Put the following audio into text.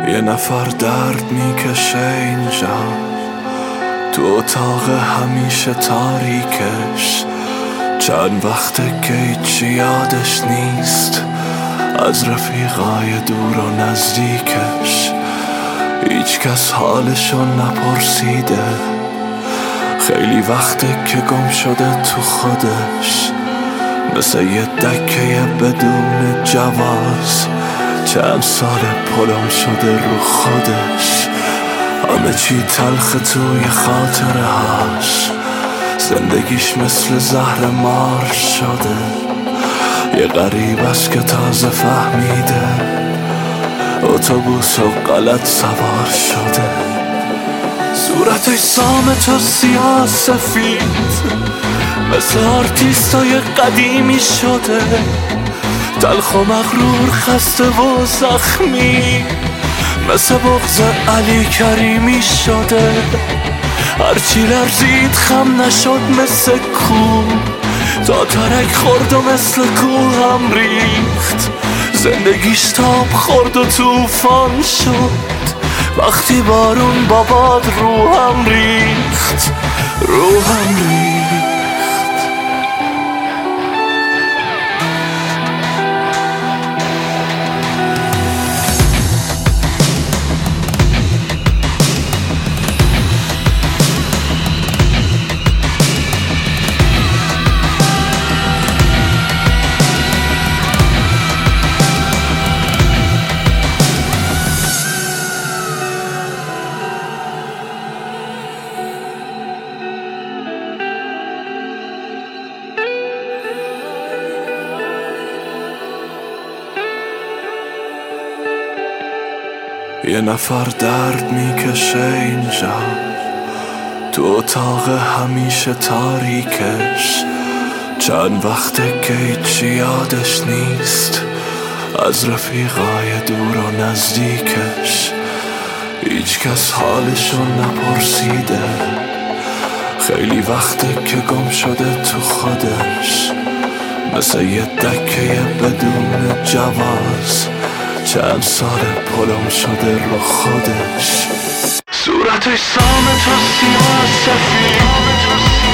یه نفر درد میکشه اینجا تو اتاق همیشه تاریکش. چند وقته که هیچی یادش نیست از رفیقای دور و نزدیکش. هیچ کس حالشو نپرسیده، خیلی وقته که گم شده تو خودش، مثل یه دکه بدون جواز. چند سال پلم شده رو خودش، همه چی تلخ توی خاطره هاش. زندگیش مثل زهر مار شده، یه غریب است که تازه فهمیده اتوبوس و غلط سوار شده. صورتش سامت و سیاه سفید، مثل آرتیستای قدیمی شده، تلخ و مغرور، خسته و زخمی، مثل بغض علی کریمی شده. هرچی لرزید خم نشد مثل کوه، تا ترک خورد و مثل کوه هم ریخت. زندگیش تاب خورد و توفان شد، وقتی بارون با باد روحم ریخت. یه نفر درد میکشه اینجا تو اتاق همیشه تاریکش. چند وقته که هیچی یادش نیست از رفیقای دور و نزدیکش. هیچ کس حالشو نپرسیده، خیلی وقته که گم شده تو خودش، مثل یه دکه بدون جواز. چند سال پلم شده رو خودش، صورتش سامت و سیاه سفید.